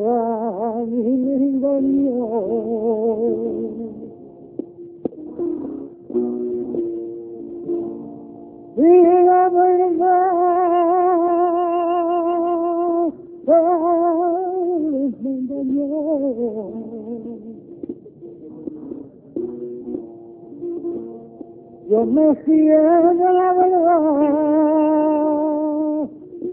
verdad me engañó. Y la verdad me engañó. Yo me fié de la verdad,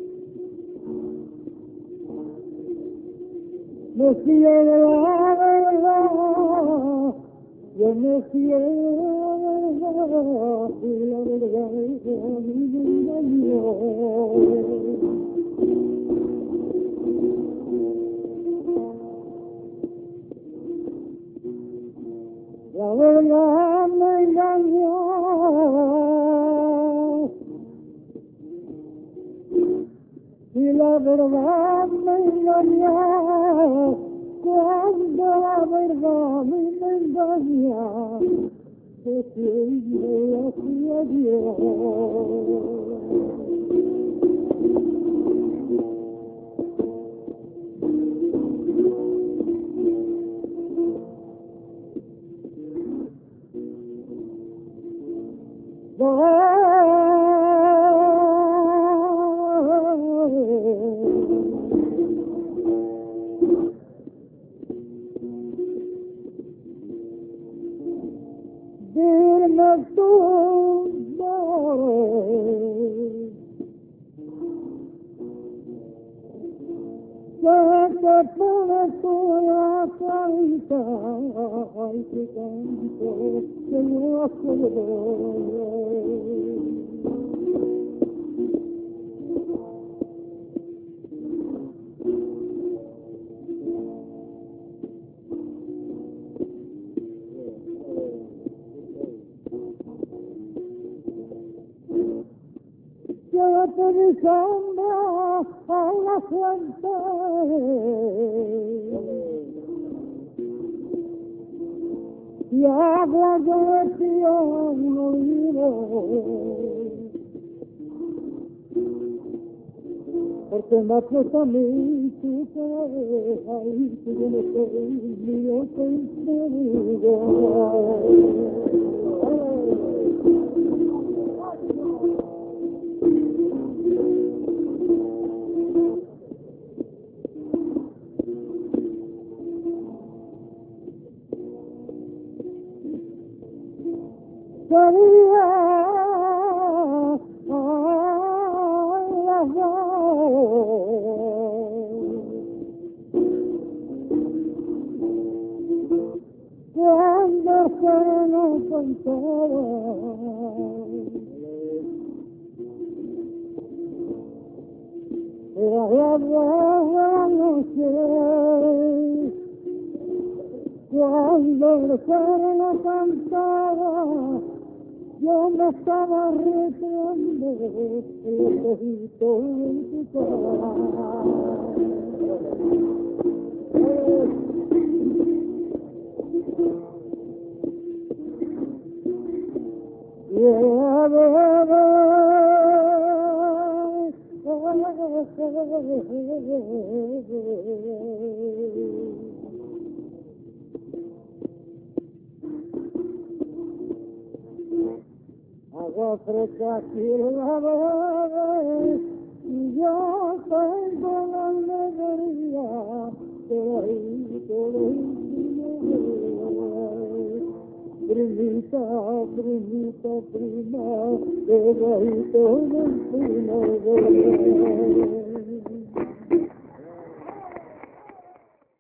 me fié de la verdad, yo me fié de la verdad, y la verdad es que a mí me engañó. La verdad me engañó. Y la verdad me engañó. Cuando la verdad me engaña, que siempre hacía Dios. Dime tú, que te pones tú la carita, ay, que tanto que no acuerdo. Quédate mi sombra a la fuente y habla de ti un olvido, porque me apuesta a mí tu pareja y tú no soy mío contigo. Quería las cuando se nos contaba, era la noche, cuando el sereno cantaba, yo me estaba retirando el ojito en tu cara. Hago fresca aquí la vez, yo tengo la alegría de ahí todo el primita, primita, prima, de ahí todo el